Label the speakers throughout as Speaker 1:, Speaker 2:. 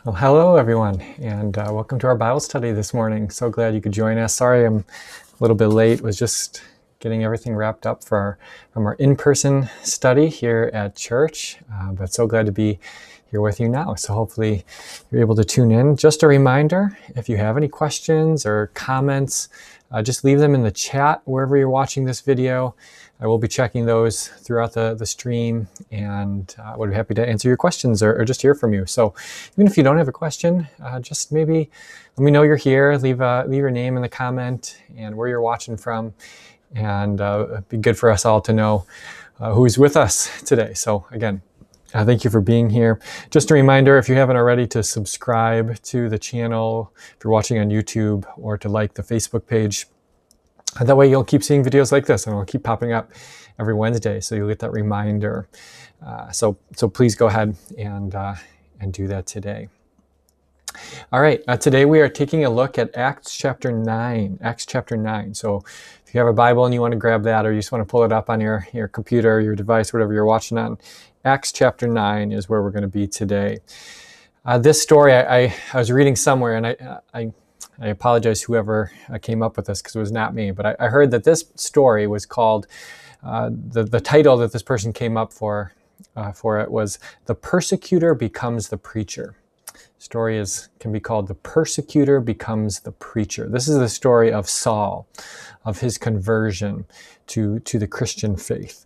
Speaker 1: Well, hello everyone, and welcome to our Bible study this morning. So glad you could join us. Sorry I'm a little bit late. Was just getting everything wrapped up from our in-person study here at church, but so glad to be here with you now. So hopefully you're able to tune in. Just a reminder, if you have any questions or comments, just leave them in the chat wherever you're watching this video. I will be checking those throughout the stream, and would be happy to answer your questions or just hear from you. So even if you don't have a question, just maybe let me know you're here. Leave your name in the comment and where you're watching from, and it'd be good for us all to know who's with us today. So again, thank you for being here. Just a reminder, if you haven't already, to subscribe to the channel if you're watching on YouTube, or to like the Facebook page. That way you'll keep seeing videos like this, and it'll keep popping up every Wednesday, so you'll get that reminder. So please go ahead and do that today. All right, today we are taking a look at Acts chapter 9. Acts chapter 9. So if you have a Bible and you want to grab that, or you just want to pull it up on your computer, your device, whatever you're watching on, Acts chapter 9 is where we're going to be today. This story, I was reading somewhere, and I apologize whoever came up with this, because it was not me, but I heard that this story was called, the title that this person came up for it was "The Persecutor Becomes the Preacher." Story can be called "The Persecutor Becomes the Preacher." This is the story of Saul, of his conversion to the Christian faith.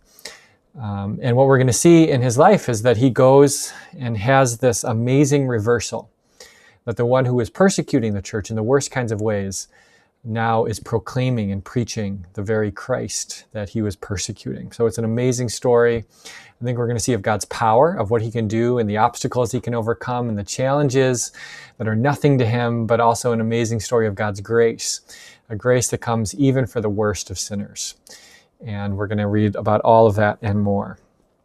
Speaker 1: And what we're going to see in his life is that he goes and has this amazing reversal. That the one who was persecuting the church in the worst kinds of ways now is proclaiming and preaching the very Christ that he was persecuting. So it's an amazing story. I think we're going to see of God's power, of what he can do, and the obstacles he can overcome, and the challenges that are nothing to him, but also an amazing story of God's grace, a grace that comes even for the worst of sinners. And we're going to read about all of that and more.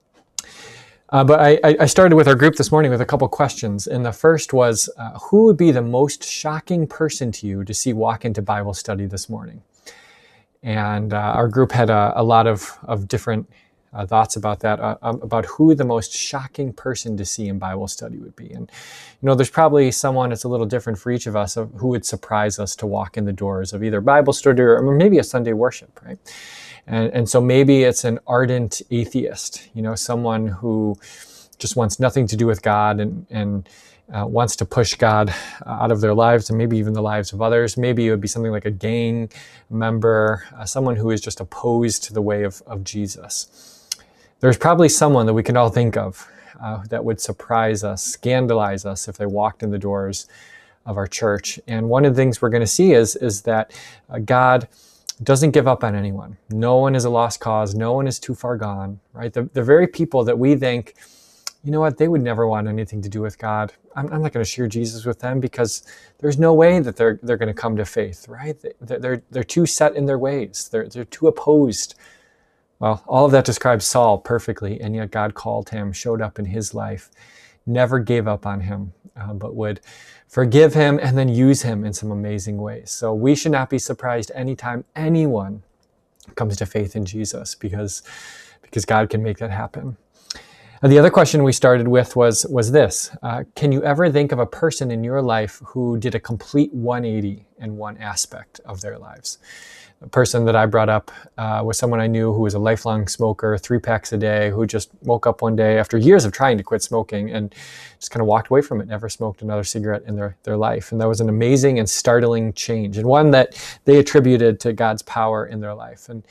Speaker 1: But I started with our group this morning with a couple questions. And the first was, who would be the most shocking person to you to see walk into Bible study this morning? And our group had a lot of different thoughts about that, about who the most shocking person to see in Bible study would be. And, there's probably someone that's a little different for each of us, of who would surprise us to walk in the doors of either Bible study or maybe a Sunday worship, right? And so maybe it's an ardent atheist, someone who just wants nothing to do with God and wants to push God out of their lives, and maybe even the lives of others. Maybe it would be something like a gang member, someone who is just opposed to the way of Jesus. There's probably someone that we can all think of that would surprise us, scandalize us if they walked in the doors of our church. And one of the things we're going to see is that God doesn't give up on anyone. No one is a lost cause. No one is too far gone, right? The very people that we think, they would never want anything to do with God. I'm not going to share Jesus with them, because there's no way that they're going to come to faith, right? They're too set in their ways. They're too opposed. Well, all of that describes Saul perfectly, and yet God called him, showed up in his life, never gave up on him, but would forgive him and then use him in some amazing ways. So we should not be surprised anytime anyone comes to faith in Jesus, because God can make that happen. The other question we started with was this. Can you ever think of a person in your life who did a complete 180 in one aspect of their lives? The person that I brought up was someone I knew who was a lifelong smoker, 3 packs a day, who just woke up one day after years of trying to quit smoking and just kind of walked away from it, never smoked another cigarette in their life. And that was an amazing and startling change, and one that they attributed to God's power in their life. And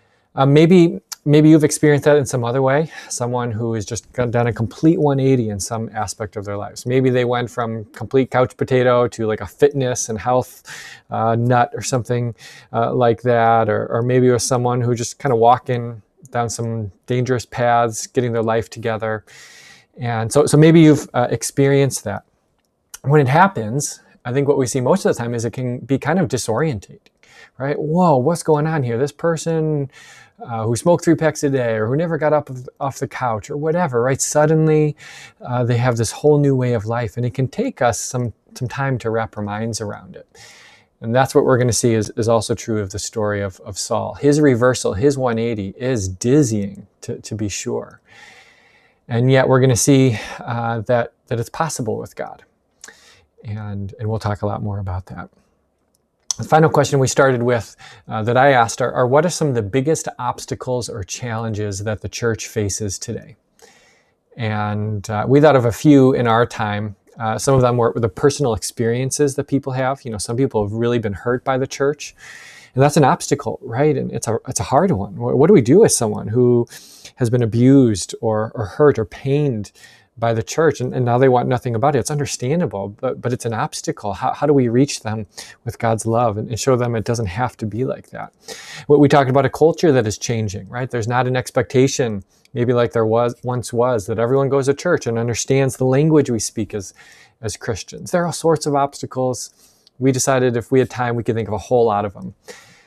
Speaker 1: maybe you've experienced that in some other way, someone who has just done a complete 180 in some aspect of their lives. Maybe they went from complete couch potato to like a fitness and health nut or something like that. Or maybe it was someone who just kind of walking down some dangerous paths, getting their life together. And so maybe you've experienced that. When it happens, I think what we see most of the time is it can be kind of disorientating, right? Whoa, what's going on here? This person who smoked 3 packs a day, or who never got up off the couch, or whatever, right? Suddenly they have this whole new way of life, and it can take us some time to wrap our minds around it. And that's what we're going to see is also true of the story of Saul. His reversal, his 180 is dizzying, to be sure. And yet we're going to see that it's possible with God. And we'll talk a lot more about that. The final question we started with that I asked are what are some of the biggest obstacles or challenges that the church faces today? And we thought of a few in our time. Some of them were the personal experiences that people have. Some people have really been hurt by the church, and that's an obstacle, right? And it's a hard one. What do we do with someone who has been abused or hurt or pained by the church, and now they want nothing about it? It's understandable, but it's an obstacle. How do we reach them with God's love and show them it doesn't have to be like that? We talked about a culture that is changing, right? There's not an expectation, maybe like there once was, that everyone goes to church and understands the language we speak as Christians. There are all sorts of obstacles. We decided if we had time, we could think of a whole lot of them.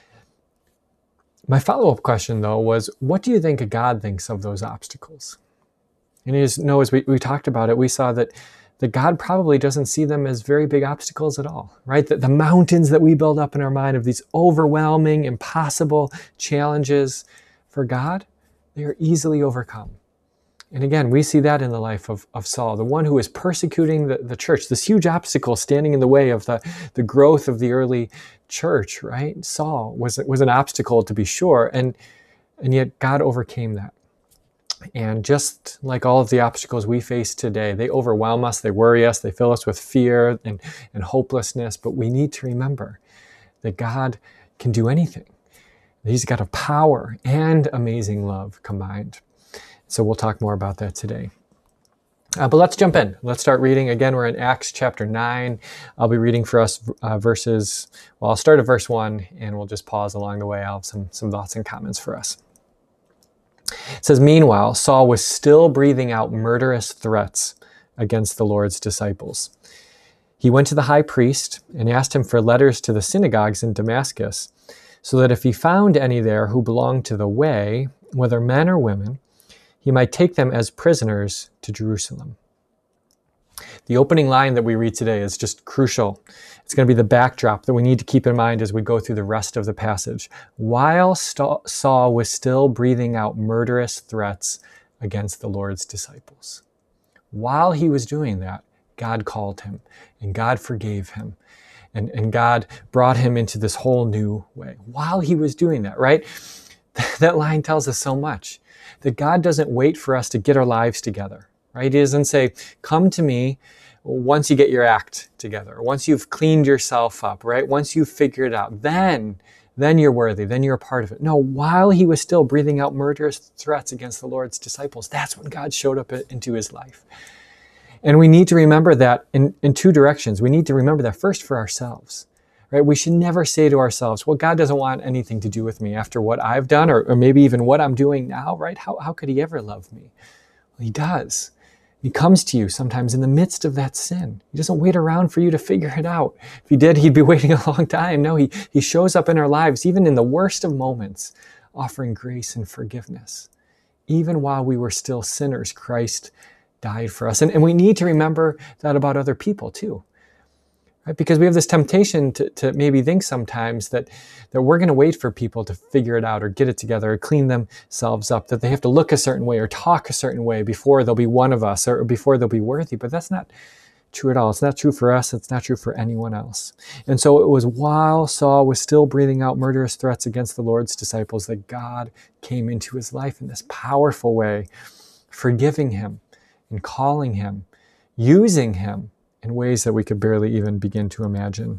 Speaker 1: My follow-up question, though, was, what do you think God thinks of those obstacles? And as we talked about it, we saw that God probably doesn't see them as very big obstacles at all, right? That the mountains that we build up in our mind of these overwhelming, impossible challenges, for God, they are easily overcome. And again, we see that in the life of Saul, the one who was persecuting the church, this huge obstacle standing in the way of the growth of the early church, right? Saul was an obstacle, to be sure, and yet God overcame that. And just like all of the obstacles we face today, they overwhelm us, they worry us, they fill us with fear and hopelessness, but we need to remember that God can do anything. He's got a power and amazing love combined. So we'll talk more about that today. But let's jump in. Let's start reading. Again, we're in Acts chapter 9. I'll be reading for us I'll start at verse 1, and we'll just pause along the way. I'll have some thoughts and comments for us. It says, "Meanwhile, Saul was still breathing out murderous threats against the Lord's disciples. He went to the high priest and asked him for letters to the synagogues in Damascus, so that if he found any there who belonged to the way, whether men or women, he might take them as prisoners to Jerusalem." The opening line that we read today is just crucial. It's going to be the backdrop that we need to keep in mind as we go through the rest of the passage. While Saul was still breathing out murderous threats against the Lord's disciples. While he was doing that, God called him, and God forgave him, and God brought him into this whole new way. While he was doing that, right? That line tells us so much. That God doesn't wait for us to get our lives together, right? He doesn't say, come to me once you get your act together, once you've cleaned yourself up, right? Once you've figured it out, then you're worthy, then you're a part of it. No, while he was still breathing out murderous threats against the Lord's disciples, that's when God showed up into his life. And we need to remember that in two directions. We need to remember that first for ourselves. Right? We should never say to ourselves, well, God doesn't want anything to do with me after what I've done, or maybe even what I'm doing now, right? How could he ever love me? Well, he does. He comes to you sometimes in the midst of that sin. He doesn't wait around for you to figure it out. If he did, he'd be waiting a long time. No, he shows up in our lives, even in the worst of moments, offering grace and forgiveness. Even while we were still sinners, Christ died for us. And we need to remember that about other people too. Right? Because we have this temptation to maybe think sometimes that we're going to wait for people to figure it out or get it together or clean themselves up, that they have to look a certain way or talk a certain way before they'll be one of us or before they'll be worthy. But that's not true at all. It's not true for us. It's not true for anyone else. And so it was while Saul was still breathing out murderous threats against the Lord's disciples that God came into his life in this powerful way, forgiving him and calling him, using him in ways that we could barely even begin to imagine.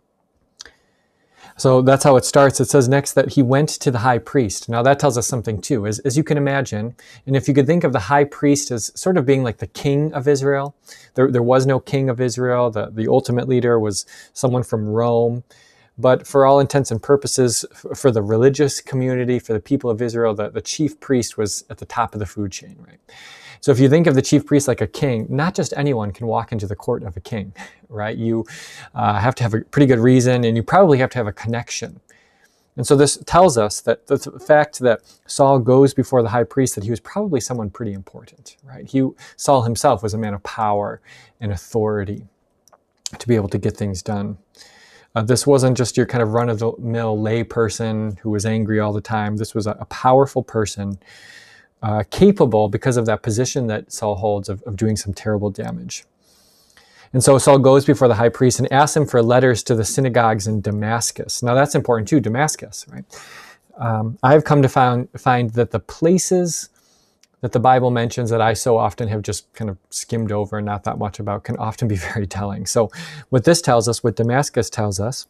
Speaker 1: So that's how it starts. It says next that he went to the high priest. Now that tells us something too, as you can imagine. And if you could think of the high priest as sort of being like the king of Israel, there was no king of Israel. The ultimate leader was someone from Rome. But for all intents and purposes, for the religious community, for the people of Israel, the chief priest was at the top of the food chain, right? So if you think of the chief priest like a king, not just anyone can walk into the court of a king, right? You have to have a pretty good reason, and you probably have to have a connection. And so this tells us that the fact that Saul goes before the high priest, that he was probably someone pretty important, right? Saul himself was a man of power and authority to be able to get things done. This wasn't just your kind of run-of-the-mill lay person who was angry all the time. This was a powerful person, capable, because of that position that Saul holds, of doing some terrible damage. And so Saul goes before the high priest and asks him for letters to the synagogues in Damascus. Now that's important too, Damascus, right? I've come to find that the places that the Bible mentions that I so often have just kind of skimmed over and not thought much about can often be very telling. So what this tells us, what Damascus tells us,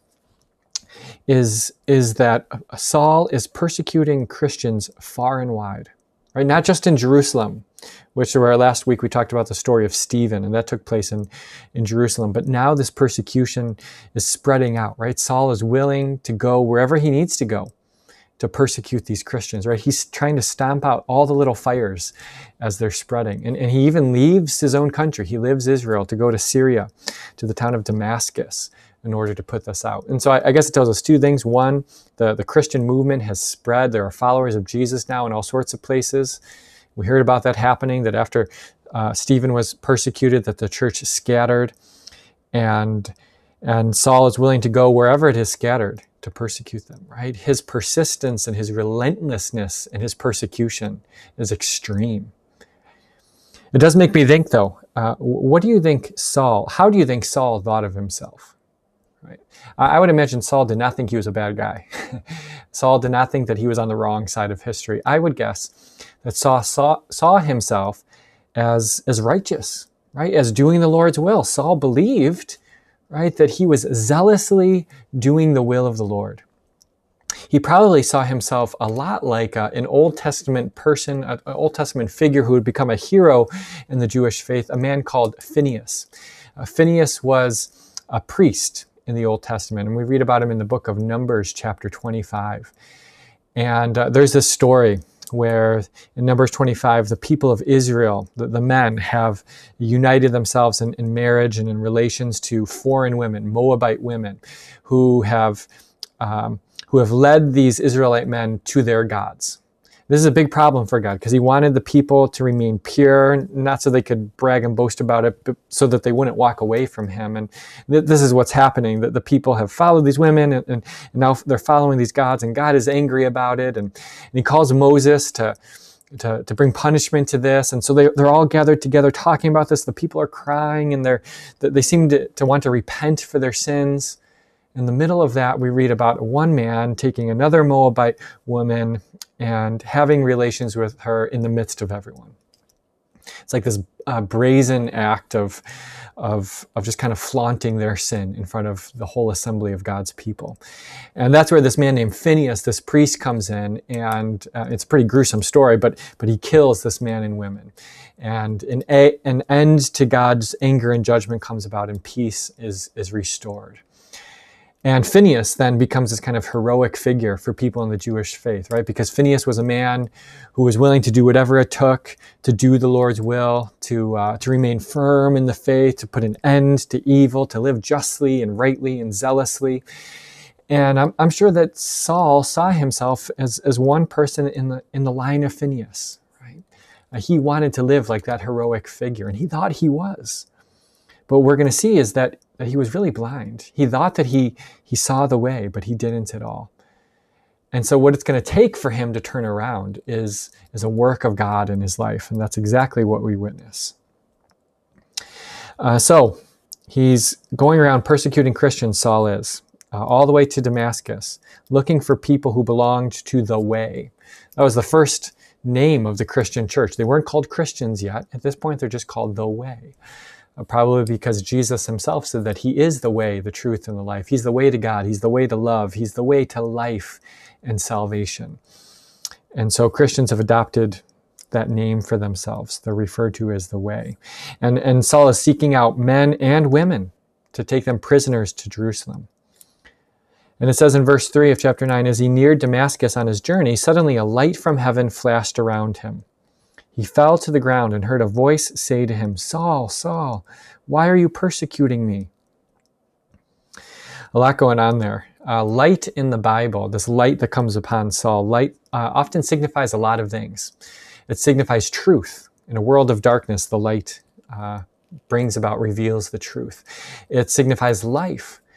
Speaker 1: is that Saul is persecuting Christians far and wide, right? Not just in Jerusalem, which where last week we talked about the story of Stephen, and that took place in Jerusalem. But now this persecution is spreading out, right? Saul is willing to go wherever he needs to go to persecute these Christians, right? He's trying to stamp out all the little fires as they're spreading. And he even leaves his own country. He leaves Israel to go to Syria, to the town of Damascus, in order to put this out. And so I guess it tells us two things. One, the Christian movement has spread. There are followers of Jesus now in all sorts of places. We heard about that happening, that after Stephen was persecuted, that the church scattered. And Saul is willing to go wherever it is scattered to persecute them, right? His persistence and his relentlessness in his persecution is extreme. It does make me think, though, how do you think Saul thought of himself? Right? I would imagine Saul did not think he was a bad guy. Saul did not think that he was on the wrong side of history. I would guess that Saul saw himself as righteous, right? As doing the Lord's will. Saul believed, right, that he was zealously doing the will of the Lord. He probably saw himself a lot like an Old Testament person, an Old Testament figure who would become a hero in the Jewish faith, a man called Phinehas. Phinehas was a priest in the Old Testament, and we read about him in the book of Numbers, chapter 25. And there's this story where in Numbers 25, the people of Israel, the men, have united themselves in marriage and in relations to foreign women, Moabite women, who have led these Israelite men to their gods. This is a big problem for God because he wanted the people to remain pure, not so they could brag and boast about it, but so that they wouldn't walk away from him. And this is what's happening, that the people have followed these women and now they're following these gods, and God is angry about it. And he calls Moses to bring punishment to this. And so they're all gathered together talking about this. The people are crying and they seem to want to repent for their sins. In the middle of that, we read about one man taking another Moabite woman and having relations with her in the midst of everyone. It's like this brazen act of just kind of flaunting their sin in front of the whole assembly of God's people. And that's where this man named Phinehas, this priest, comes in, and it's a pretty gruesome story, but he kills this man and women. And an end to God's anger and judgment comes about, and peace is restored. And Phinehas then becomes this kind of heroic figure for people in the Jewish faith, right? Because Phinehas was a man who was willing to do whatever it took to do the Lord's will, to remain firm in the faith, to put an end to evil, to live justly and rightly and zealously. And I'm sure that Saul saw himself as one person in the line of Phinehas, right? He wanted to live like that heroic figure, and he thought he was. But what we're going to see is that he was really blind. He thought that he saw the way, but he didn't at all. And so what it's going to take for him to turn around is a work of God in his life, and that's exactly what we witness. So he's going around persecuting Christians, Saul is, all the way to Damascus, looking for people who belonged to the way. That was the first name of the Christian church. They weren't called Christians yet. At this point, they're just called the way. Probably because Jesus himself said that he is the way, the truth, and the life. He's the way to God. He's the way to love. He's the way to life and salvation. And so Christians have adopted that name for themselves. They're referred to as the way. And Saul is seeking out men and women to take them prisoners to Jerusalem. And it says in verse 3 of chapter 9, as he neared Damascus on his journey, suddenly a light from heaven flashed around him. He fell to the ground and heard a voice say to him, Saul, Saul, why are you persecuting me? A lot going on there. Light in the Bible, this light that comes upon Saul, light often signifies a lot of things. It signifies truth. In a world of darkness, the light reveals the truth. It signifies life. It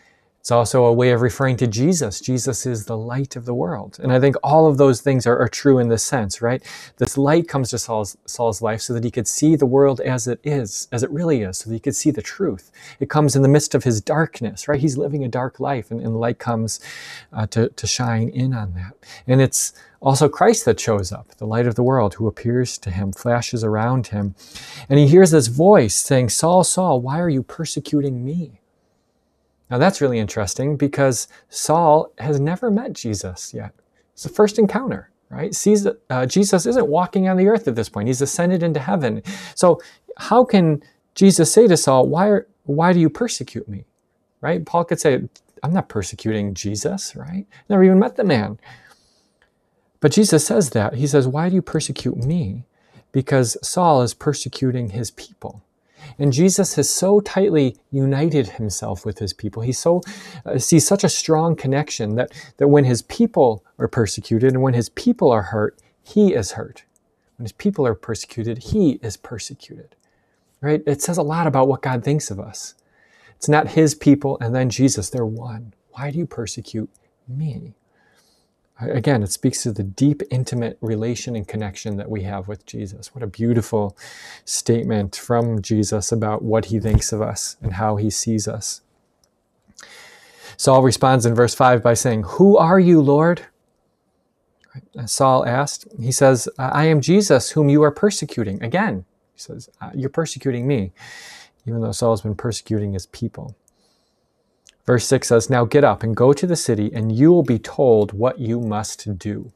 Speaker 1: It's also a way of referring to Jesus. Jesus is the light of the world. And I think all of those things are true in this sense, right? This light comes to Saul's life so that he could see the world as it is, as it really is, so that he could see the truth. It comes in the midst of his darkness, right? He's living a dark life, and light comes to shine in on that. And it's also Christ that shows up, the light of the world, who appears to him, flashes around him. And he hears this voice saying, "Saul, Saul, why are you persecuting me?" Now that's really interesting because Saul has never met Jesus yet. It's the first encounter, right? Sees that Jesus isn't walking on the earth at this point. He's ascended into heaven. So how can Jesus say to Saul, why do you persecute me? Right? Paul could say, I'm not persecuting Jesus, right? Never even met the man. But Jesus says that. He says, why do you persecute me? Because Saul is persecuting his people. And Jesus has so tightly united himself with his people. He sees such a strong connection that when his people are persecuted and when his people are hurt, he is hurt. When his people are persecuted, he is persecuted. Right? It says a lot about what God thinks of us. It's not his people and then Jesus. They're one. Why do you persecute me? Again, it speaks to the deep, intimate relation and connection that we have with Jesus. What a beautiful statement from Jesus about what he thinks of us and how he sees us. Saul responds in verse 5 by saying, "Who are you, Lord?" Saul asked. He says, "I am Jesus whom you are persecuting." Again, he says, "You're persecuting me," even though Saul's been persecuting his people. Verse 6 says, "Now get up and go to the city, and you will be told what you must do."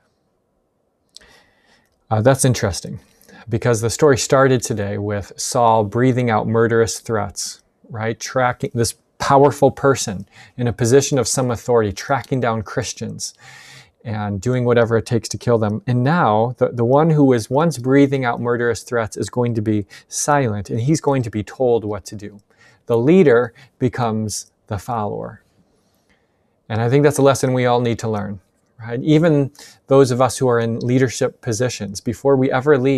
Speaker 1: That's interesting, because the story started today with Saul breathing out murderous threats, right? Tracking this powerful person in a position of some authority, tracking down Christians and doing whatever it takes to kill them. And now the one who was once breathing out murderous threats is going to be silent, and he's going to be told what to do. The leader becomes the follower. And I think that's a lesson we all need to learn, right? Even those of us who are in leadership positions, before we're ever a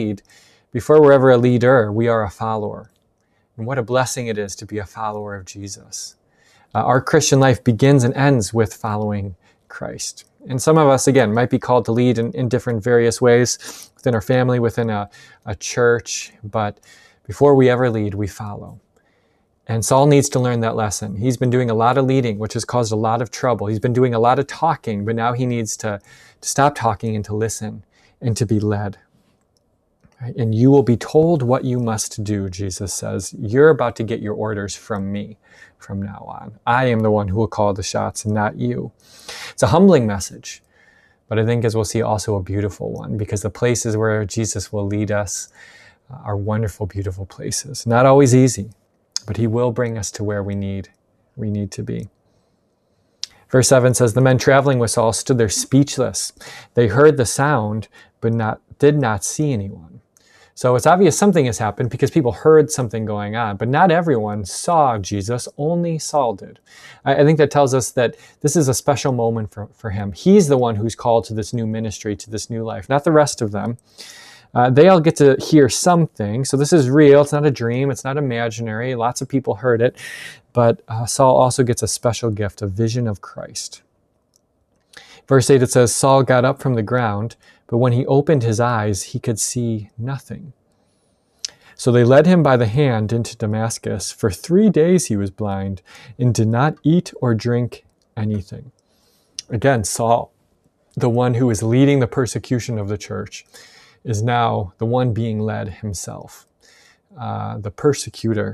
Speaker 1: leader, we are a follower. And what a blessing it is to be a follower of Jesus. Our Christian life begins and ends with following Christ. And some of us, again, might be called to lead in different various ways within our family, within a church, but before we ever lead, we follow. And Saul needs to learn that lesson. He's been doing a lot of leading, which has caused a lot of trouble. He's been doing a lot of talking, but now he needs to stop talking and to listen and to be led. Right? And you will be told what you must do, Jesus says. You're about to get your orders from me from now on. I am the one who will call the shots and not you. It's a humbling message, but I think, as we'll see, also a beautiful one, because the places where Jesus will lead us are wonderful, beautiful places. Not always easy, but he will bring us to where we need to be. Verse 7 says, "The men traveling with Saul stood there speechless. They heard the sound, but did not see anyone." So it's obvious something has happened because people heard something going on, but not everyone saw Jesus, only Saul did. I think that tells us that this is a special moment for him. He's the one who's called to this new ministry, to this new life, not the rest of them. They all get to hear something. So this is real. It's not a dream. It's not imaginary. Lots of people heard it. But Saul also gets a special gift, a vision of Christ. Verse 8, it says, "Saul got up from the ground, but when he opened his eyes, he could see nothing. So they led him by the hand into Damascus. For 3 days he was blind and did not eat or drink anything." Again, Saul, the one who is leading the persecution of the church, is now the one being led himself. The persecutor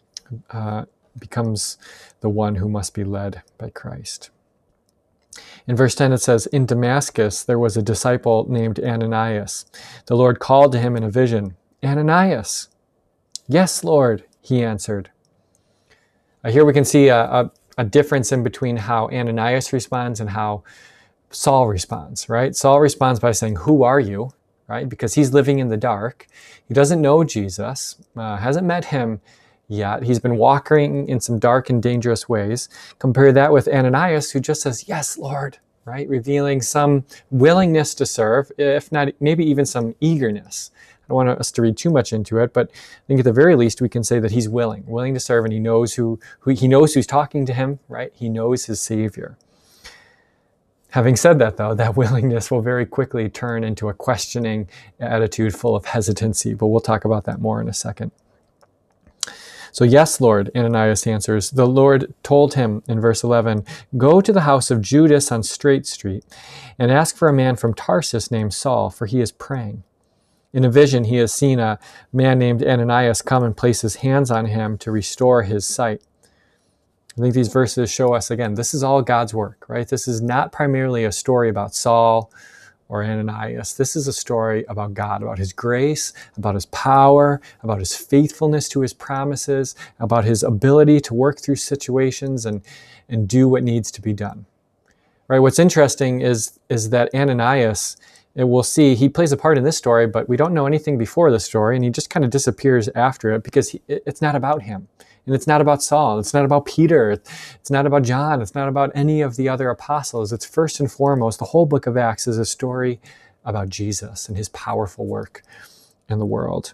Speaker 1: becomes the one who must be led by Christ. In verse 10 it says, "In Damascus there was a disciple named Ananias. The Lord called to him in a vision, 'Ananias.' 'Yes, Lord,' he answered." Here we can see a difference in between how Ananias responds and how Saul responds, right? Saul responds by saying, "Who are you?" Right? Because he's living in the dark. He doesn't know Jesus, hasn't met him yet. He's been walking in some dark and dangerous ways. Compare that with Ananias, who just says, "Yes, Lord," right? Revealing some willingness to serve, if not maybe even some eagerness don't want us to read too much into it, but I think at the very least we can say that he's willing to serve, and he knows who he knows who's talking to him, right? He knows his Savior. Having said that, though, that willingness will very quickly turn into a questioning attitude full of hesitancy, but we'll talk about that more in a second. So, yes, Lord, Ananias answers. The Lord told him in verse 11, go to the house of Judas on Straight Street and ask for a man from Tarsus named Saul, for he is praying. In a vision, he has seen a man named Ananias come and place his hands on him to restore his sight. I think these verses show us, again, this is all God's work, right? This is not primarily a story about Saul or Ananias. This is a story about God, about his grace, about his power, about his faithfulness to his promises, about his ability to work through situations and do what needs to be done. Right? What's interesting is that Ananias, and we'll see, he plays a part in this story, but we don't know anything before the story, and he just kind of disappears after it because it's not about him. And it's not about Saul. It's not about Peter. It's not about John. It's not about any of the other apostles. It's first and foremost, the whole book of Acts is a story about Jesus and his powerful work in the world.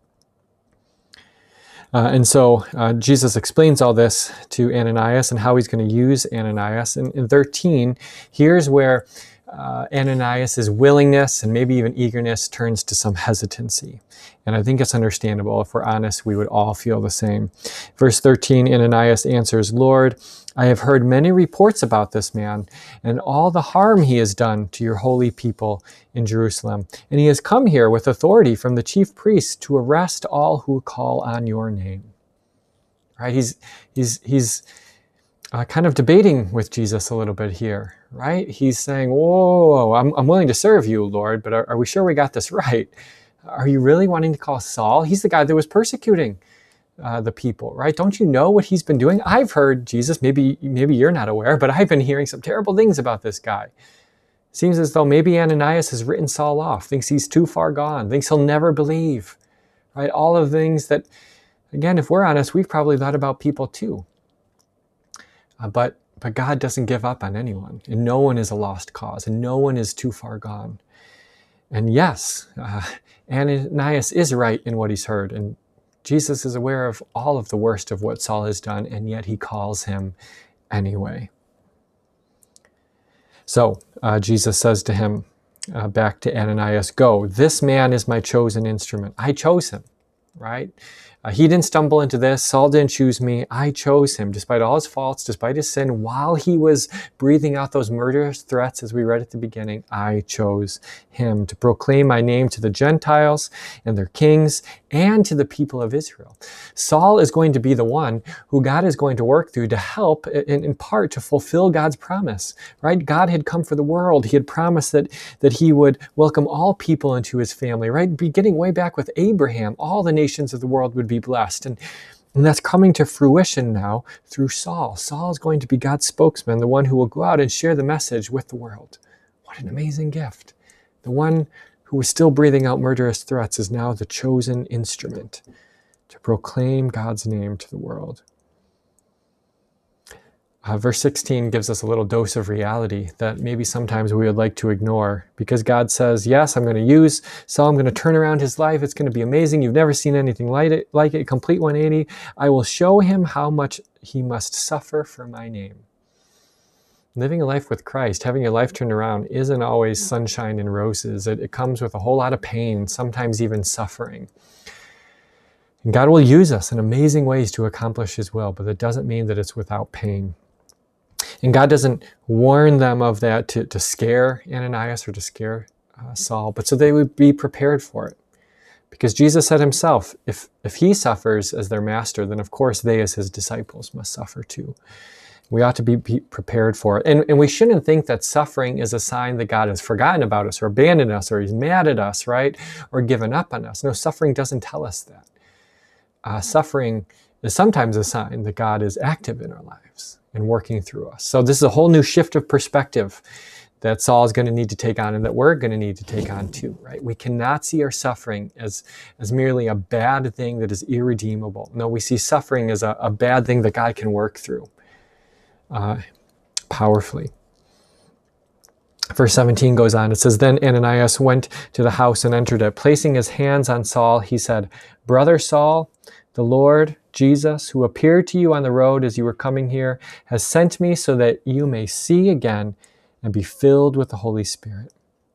Speaker 1: And so Jesus explains all this to Ananias and how he's going to use Ananias. In 13, here's where Ananias' willingness and maybe even eagerness turns to some hesitancy. And I think it's understandable. If we're honest, we would all feel the same. Verse 13, Ananias answers, Lord, I have heard many reports about this man and all the harm he has done to your holy people in Jerusalem. And he has come here with authority from the chief priests to arrest all who call on your name. Right? He's kind of debating with Jesus a little bit here, right? He's saying, whoa, I'm willing to serve you, Lord, but are we sure we got this right? Are you really wanting to call Saul? He's the guy that was persecuting the people, right? Don't you know what he's been doing? I've heard, Jesus, maybe you're not aware, but I've been hearing some terrible things about this guy. Seems as though maybe Ananias has written Saul off, thinks he's too far gone, thinks he'll never believe, right? All of the things that, again, if we're honest, we've probably thought about people too. But God doesn't give up on anyone, and no one is a lost cause, and no one is too far gone. And yes, Ananias is right in what he's heard, and Jesus is aware of all of the worst of what Saul has done, and yet he calls him anyway. So Jesus says to him, back to Ananias, go, this man is my chosen instrument. I chose him, right? He didn't stumble into this. Saul didn't choose me. I chose him, despite all his faults, despite his sin. While he was breathing out those murderous threats, as we read at the beginning, I chose him to proclaim my name to the Gentiles and their kings and to the people of Israel. Saul is going to be the one who God is going to work through to help, in part, to fulfill God's promise, right? God had come for the world. He had promised that he would welcome all people into his family, right? Beginning way back with Abraham, all the nations of the world would be blessed. And that's coming to fruition now through Saul. Saul is going to be God's spokesman, the one who will go out and share the message with the world. What an amazing gift. The one who was still breathing out murderous threats is now the chosen instrument to proclaim God's name to the world. Verse 16 gives us a little dose of reality that maybe sometimes we would like to ignore, because God says, yes, I'm going to use Saul. I'm going to turn around his life. It's going to be amazing. You've never seen anything like it, complete 180. I will show him how much he must suffer for my name. Living a life with Christ, having your life turned around, isn't always sunshine and roses. It comes with a whole lot of pain, sometimes even suffering. And God will use us in amazing ways to accomplish his will, but that doesn't mean that it's without pain. And God doesn't warn them of that to scare Ananias or to scare Saul, but so they would be prepared for it. Because Jesus said himself, if he suffers as their master, then of course they as his disciples must suffer too. We ought to be prepared for it. And we shouldn't think that suffering is a sign that God has forgotten about us or abandoned us or he's mad at us, right? Or given up on us. No, suffering doesn't tell us that. Suffering is sometimes a sign that God is active in our lives and working through us. So this is a whole new shift of perspective that Saul is going to need to take on and that we're going to need to take on too, right? We cannot see our suffering as merely a bad thing that is irredeemable. No, we see suffering as a bad thing that God can work through powerfully. Verse 17 goes on. It says, "Then Ananias went to the house and entered it. Placing his hands on Saul, he said, 'Brother Saul, the Lord Jesus, who appeared to you on the road as you were coming here, has sent me so that you may see again and be filled with the Holy Spirit.'"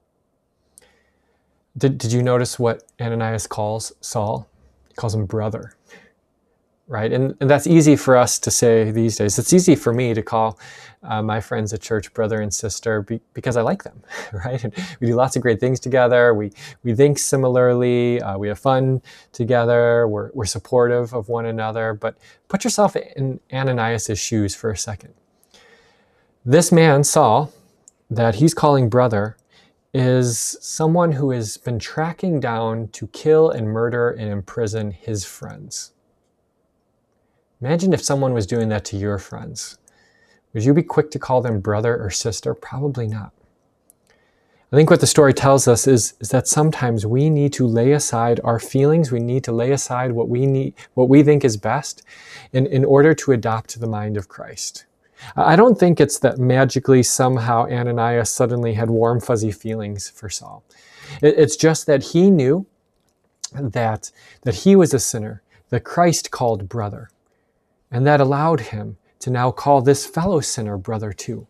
Speaker 1: Did you notice what Ananias calls Saul? He calls him brother, right? And that's easy for us to say these days. It's easy for me to call my friends at church brother and sister because I like them, right? And we do lots of great things together. We think similarly. We have fun together. We're supportive of one another. But put yourself in Ananias' shoes for a second. This man, Saul, that he's calling brother, is someone who has been tracking down to kill and murder and imprison his friends. Imagine if someone was doing that to your friends. Would you be quick to call them brother or sister? Probably not. I think what the story tells us is that sometimes we need to lay aside our feelings. We need to lay aside what we think is best in order to adopt the mind of Christ. I don't think it's that magically somehow Ananias suddenly had warm, fuzzy feelings for Saul. It's just that he knew that he was a sinner, that Christ called brother, and that allowed him to now call this fellow sinner brother too.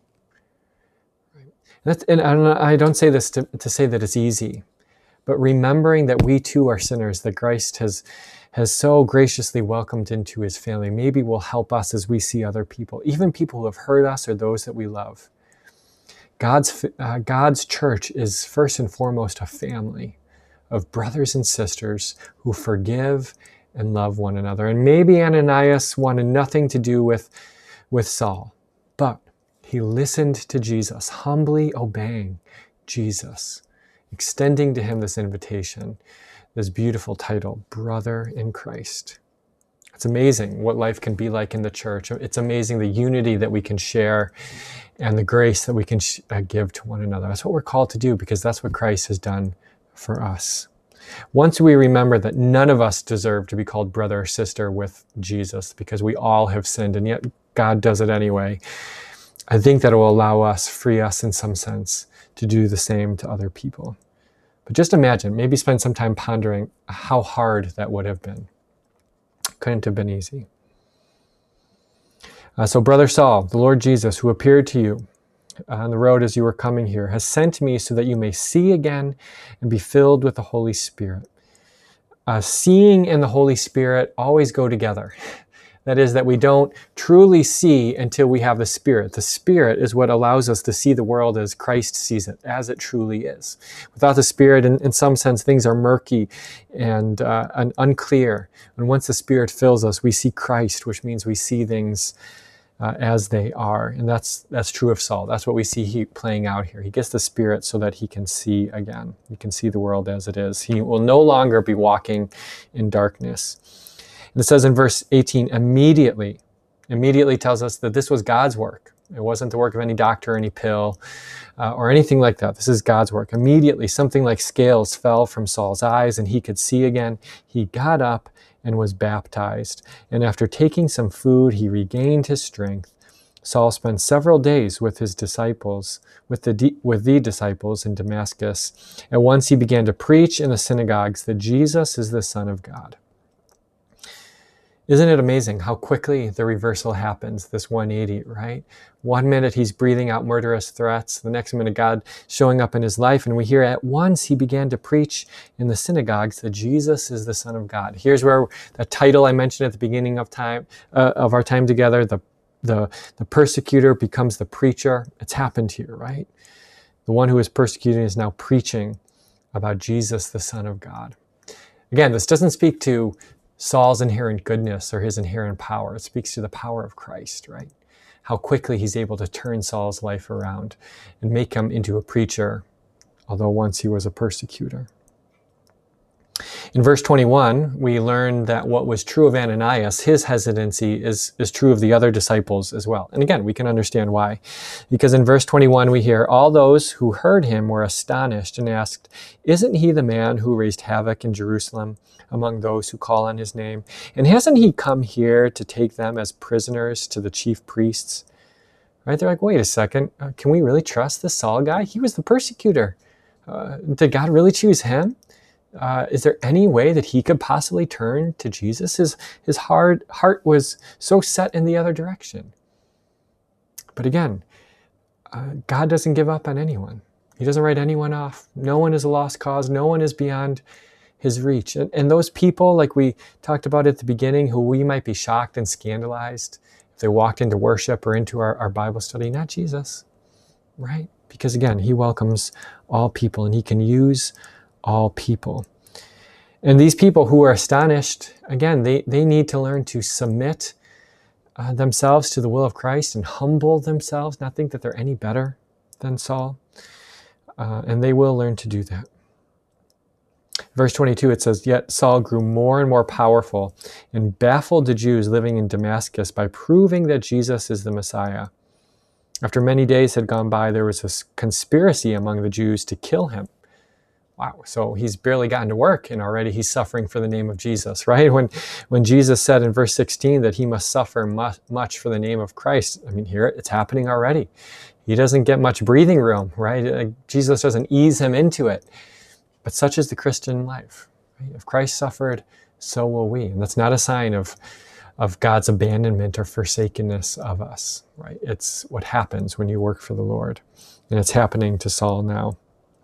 Speaker 1: And I don't say this to say that it's easy, but remembering that we too are sinners, that Christ has so graciously welcomed into his family, maybe will help us as we see other people, even people who have hurt us or those that we love. God's church is first and foremost a family of brothers and sisters who forgive and love one another. And maybe Ananias wanted nothing to do with Saul, but he listened to Jesus, humbly obeying Jesus, extending to him this invitation, this beautiful title, Brother in Christ. It's amazing what life can be like in the church. It's amazing the unity that we can share and the grace that we can give to one another. That's what we're called to do because that's what Christ has done for us. Once we remember that none of us deserve to be called brother or sister with Jesus because we all have sinned and yet God does it anyway, I think that it will allow us, free us in some sense, to do the same to other people. But just imagine, maybe spend some time pondering how hard that would have been. Couldn't have been easy. So Brother Saul, the Lord Jesus, who appeared to you on the road as you were coming here, has sent me so that you may see again and be filled with the Holy Spirit. Seeing and the Holy Spirit always go together. That is, that we don't truly see until we have the Spirit. The Spirit is what allows us to see the world as Christ sees it, as it truly is. Without the Spirit, in some sense, things are murky and unclear. And once the Spirit fills us, we see Christ, which means we see things as they are. And that's true of Saul. That's what we see playing out here. He gets the Spirit so that he can see again. He can see the world as it is. He will no longer be walking in darkness. And it says in verse 18, immediately tells us that this was God's work. It wasn't the work of any doctor, any pill, or anything like that. This is God's work. Immediately, something like scales fell from Saul's eyes and he could see again. He got up and was baptized. And after taking some food, he regained his strength. Saul spent several days with his disciples, with the disciples in Damascus. At once he began to preach in the synagogues that Jesus is the Son of God. Isn't it amazing how quickly the reversal happens, this 180, right? 1 minute he's breathing out murderous threats, the next minute God showing up in his life, and we hear at once he began to preach in the synagogues that Jesus is the Son of God. Here's where the title I mentioned at the beginning of our time together, the persecutor becomes the preacher. It's happened here, right? The one who is persecuting is now preaching about Jesus, the Son of God. Again, this doesn't speak to Saul's inherent goodness or his inherent power. It speaks to the power of Christ, right? How quickly he's able to turn Saul's life around and make him into a preacher, although once he was a persecutor. In verse 21, we learn that what was true of Ananias, his hesitancy, is true of the other disciples as well. And again, we can understand why. Because in verse 21, we hear, all those who heard him were astonished and asked, isn't he the man who raised havoc in Jerusalem among those who call on his name? And hasn't he come here to take them as prisoners to the chief priests? right? They're like, wait a second, can we really trust this Saul guy? He was the persecutor. Did God really choose him? Is there any way that he could possibly turn to Jesus? His heart was so set in the other direction. But again, God doesn't give up on anyone. He doesn't write anyone off. No one is a lost cause. No one is beyond his reach. And those people, like we talked about at the beginning, who we might be shocked and scandalized if they walked into worship or into our Bible study, not Jesus, right? Because again, he welcomes all people and he can use all people. And these people who are astonished, again, they need to learn to submit themselves to the will of Christ and humble themselves, not think that they're any better than Saul. And they will learn to do that. Verse 22, it says, "Yet Saul grew more and more powerful and baffled the Jews living in Damascus by proving that Jesus is the Messiah. After many days had gone by, there was a conspiracy among the Jews to kill him." Wow, so he's barely gotten to work and already he's suffering for the name of Jesus, right? When Jesus said in verse 16 that he must suffer much for the name of Christ, I mean, here it's happening already. He doesn't get much breathing room, right? Jesus doesn't ease him into it. But such is the Christian life. Right? If Christ suffered, so will we. And that's not a sign of God's abandonment or forsakenness of us, right? It's what happens when you work for the Lord. And it's happening to Saul now.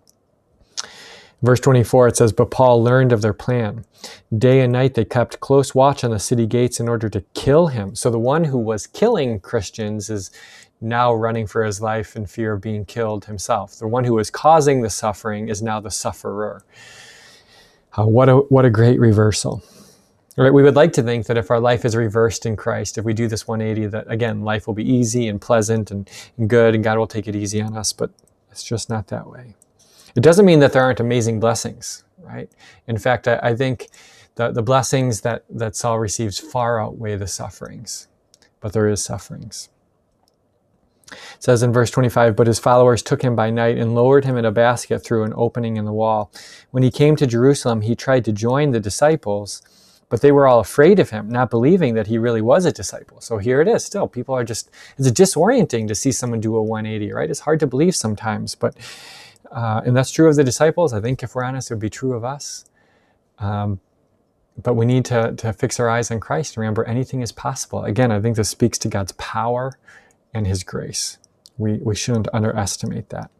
Speaker 1: Verse 24, it says, "But Paul learned of their plan. Day and night they kept close watch on the city gates in order to kill him." So the one who was killing Christians is now running for his life in fear of being killed himself. The one who was causing the suffering is now the sufferer. What a great reversal. Right? We would like to think that if our life is reversed in Christ, if we do this 180, that again, life will be easy and pleasant and good, and God will take it easy on us, but it's just not that way. It doesn't mean that there aren't amazing blessings, right? In fact, I think the blessings that Saul receives far outweigh the sufferings, but there is sufferings. It says in verse 25, "But his followers took him by night and lowered him in a basket through an opening in the wall. When he came to Jerusalem, he tried to join the disciples, but they were all afraid of him, not believing that he really was a disciple." So here it is still. People are just, it's disorienting to see someone do a 180, right? It's hard to believe sometimes, but, and that's true of the disciples. I think if we're honest, it would be true of us. But we need to fix our eyes on Christ and remember anything is possible. Again, I think this speaks to God's power and his grace. We shouldn't underestimate that.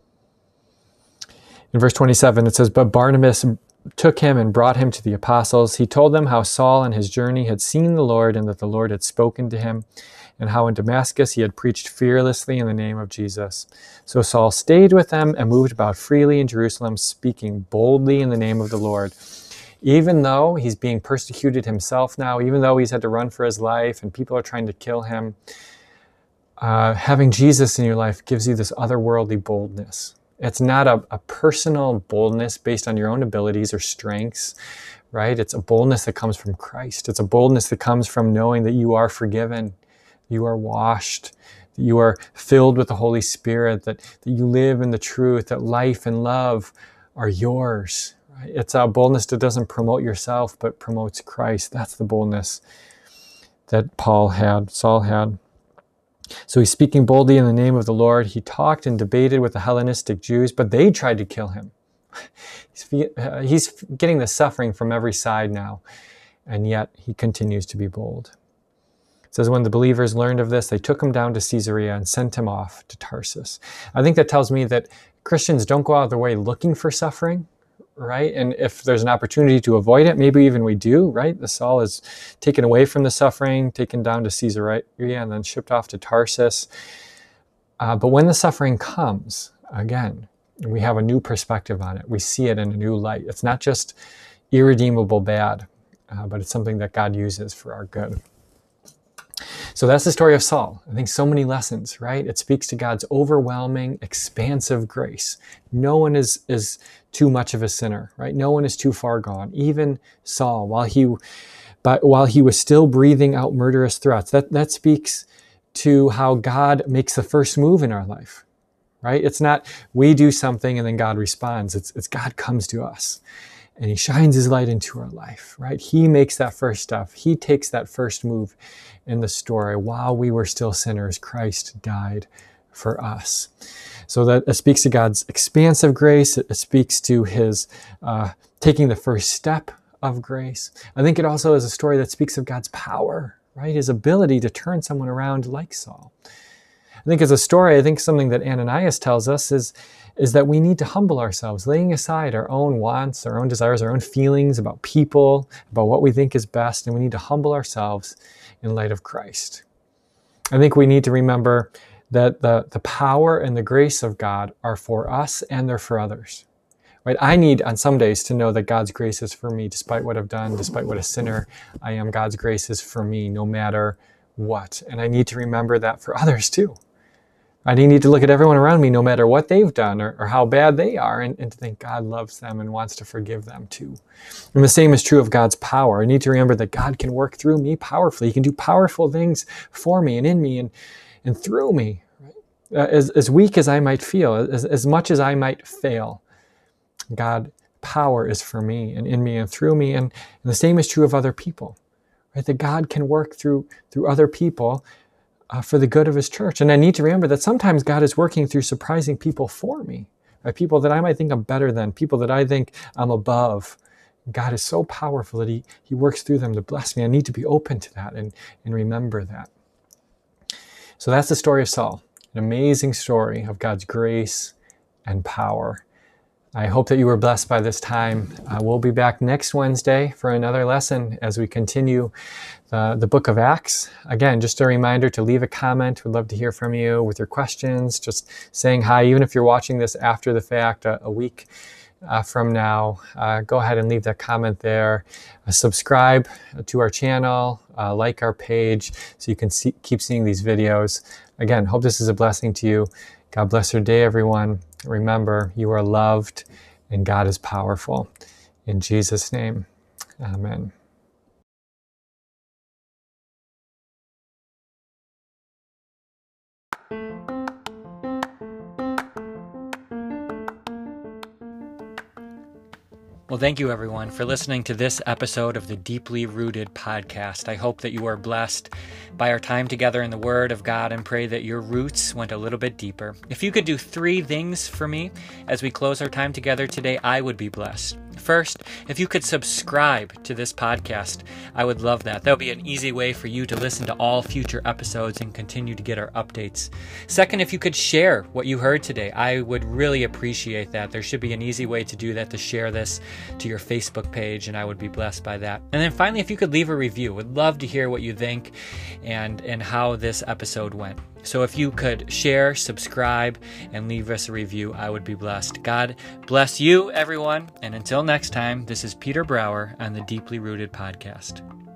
Speaker 1: In verse 27, it says, "But Barnabas took him and brought him to the apostles. He told them how Saul on his journey had seen the Lord and that the Lord had spoken to him, and how in Damascus he had preached fearlessly in the name of Jesus. So Saul stayed with them and moved about freely in Jerusalem, speaking boldly in the name of the Lord." Even though he's being persecuted himself now, even though he's had to run for his life and people are trying to kill him, having Jesus in your life gives you this otherworldly boldness. It's not a personal boldness based on your own abilities or strengths, right? It's a boldness that comes from Christ. It's a boldness that comes from knowing that you are forgiven, you are washed, that you are filled with the Holy Spirit, that you live in the truth, that life and love are yours. Right? It's a boldness that doesn't promote yourself, but promotes Christ. That's the boldness that Saul had. So he's speaking boldly in the name of the Lord. He talked and debated with the Hellenistic Jews, but they tried to kill him. He's getting the suffering from every side now, and yet he continues to be bold. It says, "When the believers learned of this, they took him down to Caesarea and sent him off to Tarsus." I think that tells me that Christians don't go out of their way looking for suffering, right? And if there's an opportunity to avoid it, maybe even we do, right? The Saul is taken away from the suffering, taken down to Caesarea, and then shipped off to Tarsus. But when the suffering comes, again, we have a new perspective on it. We see it in a new light. It's not just irredeemable bad, but it's something that God uses for our good. So that's the story of Saul. I think so many lessons, right? It speaks to God's overwhelming, expansive grace. No one is too much of a sinner, right? No one is too far gone. Even Saul, while he was still breathing out murderous threats, that speaks to how God makes the first move in our life, right? It's not we do something and then God responds. It's God comes to us. and he shines his light into our life, right? He makes that first step. He takes that first move in the story. While we were still sinners, Christ died for us. So that it speaks to God's expansive grace. It speaks to his taking the first step of grace. I think it also is a story that speaks of God's power, right? His ability to turn someone around like Saul. I think as a story, I think something that Ananias tells us is that we need to humble ourselves, laying aside our own wants, our own desires, our own feelings about people, about what we think is best, and we need to humble ourselves in light of Christ. I think we need to remember that the power and the grace of God are for us and they're for others. Right? I need on some days to know that God's grace is for me, despite what I've done, despite what a sinner I am. God's grace is for me no matter what. And I need to remember that for others too. I need to look at everyone around me no matter what they've done or how bad they are and to think God loves them and wants to forgive them too. And the same is true of God's power. I need to remember that God can work through me powerfully. He can do powerful things for me and in me and through me. Right? As weak as I might feel, as much as I might fail, God, power is for me and in me and through me. And the same is true of other people. Right? That God can work through other people for the good of his church. And I need to remember that sometimes God is working through surprising people for me, right? People that I might think I'm better than, people that I think I'm above. God is so powerful that he works through them to bless me. I need to be open to that and remember that. So that's the story of Saul, an amazing story of God's grace and power. I hope that you were blessed by this time. We'll be back next Wednesday for another lesson as we continue the book of Acts. Again, just a reminder to leave a comment. We'd love to hear from you with your questions, just saying hi. Even if you're watching this after the fact, a week from now, go ahead and leave that comment there. Subscribe to our channel, like our page so you can keep seeing these videos. Again, hope this is a blessing to you. God bless your day, everyone. Remember, you are loved and God is powerful. In Jesus' name, amen. Well, thank you, everyone, for listening to this episode of the Deeply Rooted podcast. I hope that you are blessed by our time together in the Word of God and pray that your roots went a little bit deeper. If you could do 3 things for me as we close our time together today, I would be blessed. First, if you could subscribe to this podcast, I would love that. That would be an easy way for you to listen to all future episodes and continue to get our updates. Second, if you could share what you heard today, I would really appreciate that. There should be an easy way to do that, to share this to your Facebook page, and I would be blessed by that. And then finally, if you could leave a review, would love to hear what you think and how this episode went. So if you could share, subscribe, and leave us a review, I would be blessed. God bless you, everyone. And until next time, this is Peter Brower on the Deeply Rooted Podcast.